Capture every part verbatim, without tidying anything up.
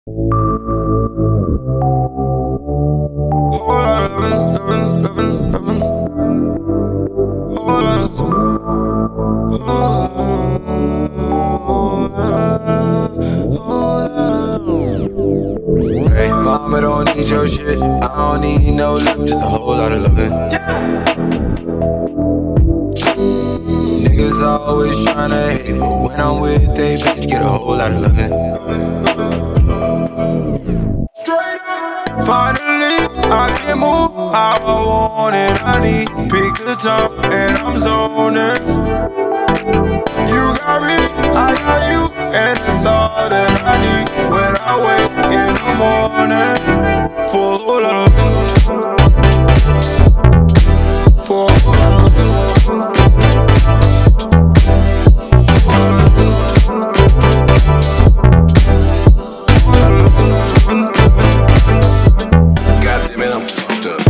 Whole lot of lovin', lovin', lovin', lovin'. Whole lot of Hey, mama don't need your shit. I don't need no love, just a whole lot of lovin'. Niggas always tryna hate, but when I'm with they bitch, get a whole lot of lovin'. Finally, I can move how I want it. I need pick the time and I'm zoning. You got me, I got you, and that's all that I need when I wake in the morning. For a whole lot of For a whole lot of Goddamn it, I'm fucked up.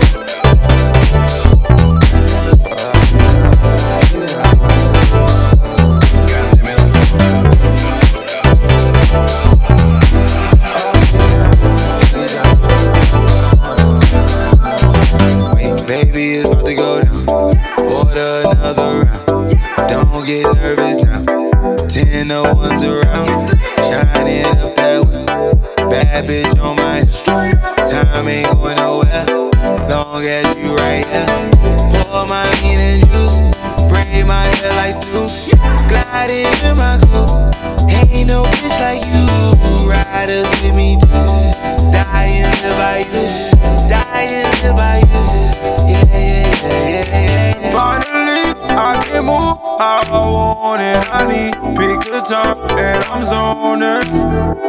Baby, it's about to go down. Order another round. Don't get nervous now. Ten no ones around. Shining up that whip. Bad bitch on my hip. Time ain't going nowhere. Long as you right here. Pour my lean and juice. Braid my hair like Snoop. Gliding in my coupe. Ain't no bitch like you. Riders with me too. Dying to buy you. Dying to buy you. Yeah, yeah, yeah, yeah, yeah. Finally, I can move how I want it. I need pick the time and I'm zoning.